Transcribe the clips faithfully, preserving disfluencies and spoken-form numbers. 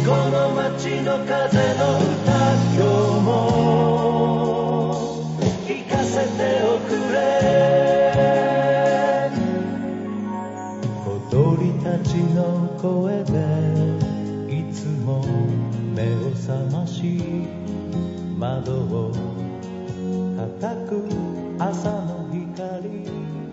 この街の風の歌、今日も聞かせておくれ。小鳥たちの声でいつも目を覚まし、窓を叩く朝の光。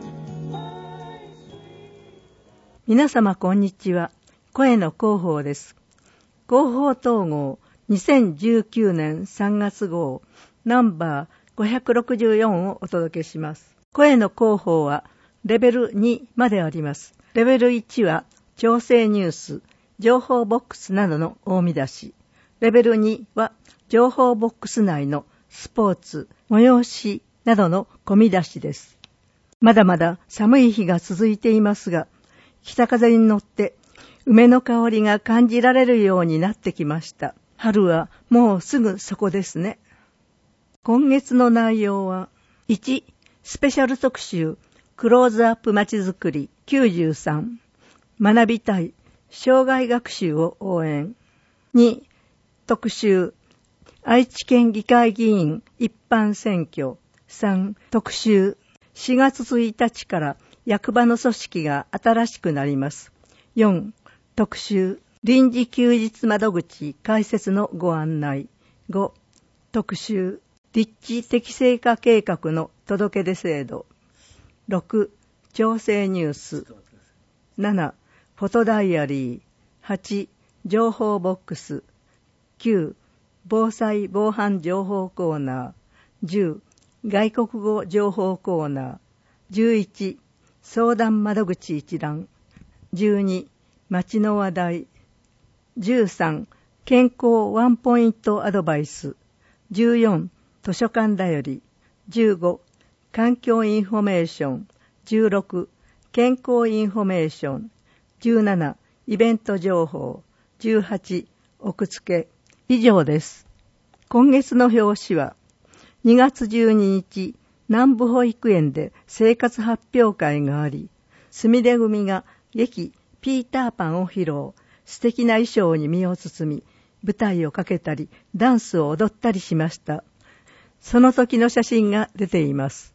皆様こんにちは。声の広報です。広報統合にせんじゅうきゅうねんさんがつ号ナンバーごひゃくろくじゅうよんをお届けします。声の広報はレベルにまであります。レベルいちは調整ニュース、情報ボックスなどの大見出し。レベルには情報ボックス内のスポーツ、催しなどの込み出しです。まだまだ寒い日が続いていますが、北風に乗って梅の香りが感じられるようになってきました。春はもうすぐそこですね。今月の内容は、いち、スペシャル特集、クローズアップまちづくりきゅうじゅうさん、学びたい、障害学習を応援。に、特集、愛知県議会議員一般選挙。さん、特集、しがつついたちから役場の組織が新しくなります。よん、特集、臨時休日窓口開設のご案内。ご、特集、立地適正化計画の届け出制度。ろく、調整ニュース。なな、フォトダイアリー。はち、情報ボックス。きゅう、防災防犯情報コーナー。じゅう、外国語情報コーナー。じゅういち、相談窓口一覧。じゅうに、街の話題。じゅうさん、健康ワンポイントアドバイス。じゅうよん、図書館だより。じゅうご、環境インフォメーション。じゅうろく、健康インフォメーション。じゅうなな、イベント情報。じゅうはち、奥付け。以上です。今月の表紙は、にがつじゅうににち、南部保育園で生活発表会があり、すみれ組が劇ピーターパンを披露、素敵な衣装に身を包み、舞台をかけたり、ダンスを踊ったりしました。その時の写真が出ています。